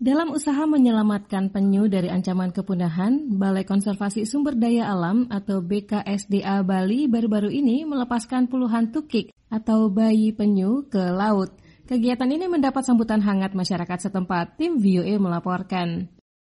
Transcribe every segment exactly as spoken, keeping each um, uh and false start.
Dalam usaha menyelamatkan penyu dari ancaman kepunahan, Balai Konservasi Sumber Daya Alam atau B K S D A Bali baru-baru ini melepaskan puluhan tukik atau bayi penyu ke laut. Kegiatan ini mendapat sambutan hangat masyarakat setempat, tim V O A melaporkan.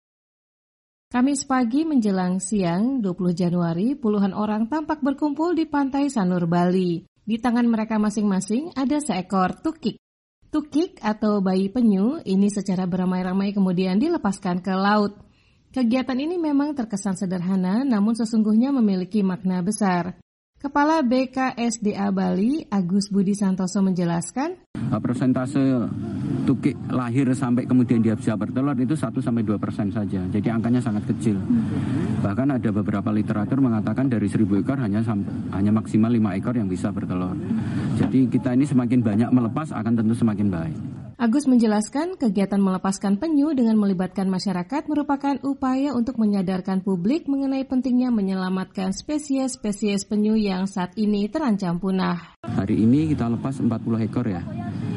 Kamis pagi menjelang siang dua puluh Januari, puluhan orang tampak berkumpul di pantai Sanur, Bali. Di tangan mereka masing-masing ada seekor tukik. Tukik atau bayi penyu ini secara beramai-ramai kemudian dilepaskan ke laut. Kegiatan ini memang terkesan sederhana, namun sesungguhnya memiliki makna besar. Kepala B K S D A Bali, Agus Budi Santoso menjelaskan, persentase tukik lahir sampai kemudian dia bisa bertelur itu satu sampai dua persen saja. Jadi angkanya sangat kecil. Bahkan ada beberapa literatur mengatakan dari seribu ekor hanya sampai, hanya maksimal lima ekor yang bisa bertelur. Jadi kita ini semakin banyak melepas akan tentu semakin baik. Agus menjelaskan kegiatan melepaskan penyu dengan melibatkan masyarakat merupakan upaya untuk menyadarkan publik mengenai pentingnya menyelamatkan spesies-spesies penyu yang saat ini terancam punah. Hari ini kita lepas empat puluh ekor ya.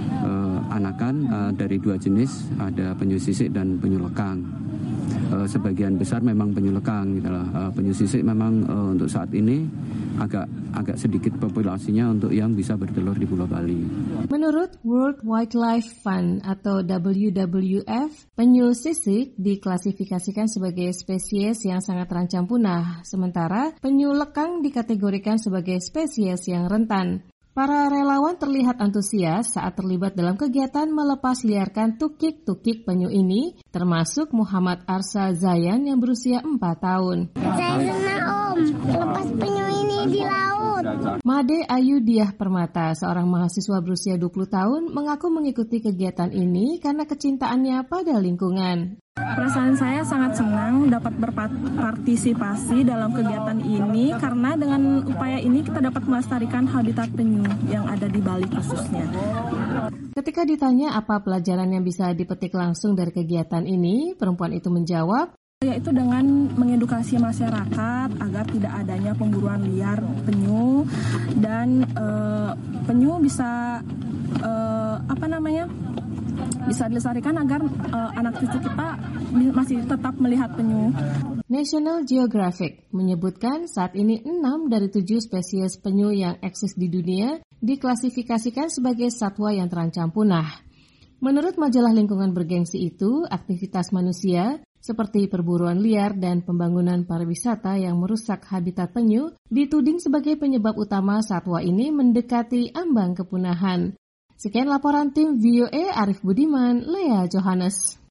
Anakan uh, dari dua jenis, ada penyu sisik dan penyu lekang. Uh, sebagian besar memang penyu lekang gitu loh. Uh, penyu sisik memang uh, untuk saat ini agak agak sedikit populasinya untuk yang bisa bertelur di Pulau Bali. Menurut World Wildlife Fund atau W W F, penyu sisik diklasifikasikan sebagai spesies yang sangat terancam punah, sementara penyu lekang dikategorikan sebagai spesies yang rentan. Para relawan terlihat antusias saat terlibat dalam kegiatan melepas liarkan tukik-tukik penyu ini, termasuk Muhammad Arsa Zayan yang berusia empat tahun. Saya senang Om, lepas penyu ini di laut. Made Ayu Diah Permata, seorang mahasiswa berusia dua puluh tahun, mengaku mengikuti kegiatan ini karena kecintaannya pada lingkungan. Perasaan saya sangat senang dapat berpartisipasi dalam kegiatan ini karena dengan upaya ini kita dapat melestarikan habitat penyu yang ada di Bali khususnya. Ketika ditanya apa pelajaran yang bisa dipetik langsung dari kegiatan ini, perempuan itu menjawab, yaitu dengan mengedukasi masyarakat agar tidak adanya pemburuan liar penyu dan uh, penyu bisa uh, apa namanya? bisa dilestarikan agar uh, anak cucu kita masih tetap melihat penyu. National Geographic menyebutkan saat ini enam dari tujuh spesies penyu yang eksis di dunia diklasifikasikan sebagai satwa yang terancam punah. Menurut majalah lingkungan bergengsi itu, aktivitas manusia seperti perburuan liar dan pembangunan pariwisata yang merusak habitat penyu dituding sebagai penyebab utama satwa ini mendekati ambang kepunahan. Sekian laporan tim V O A Arif Budiman, Lea Johannes.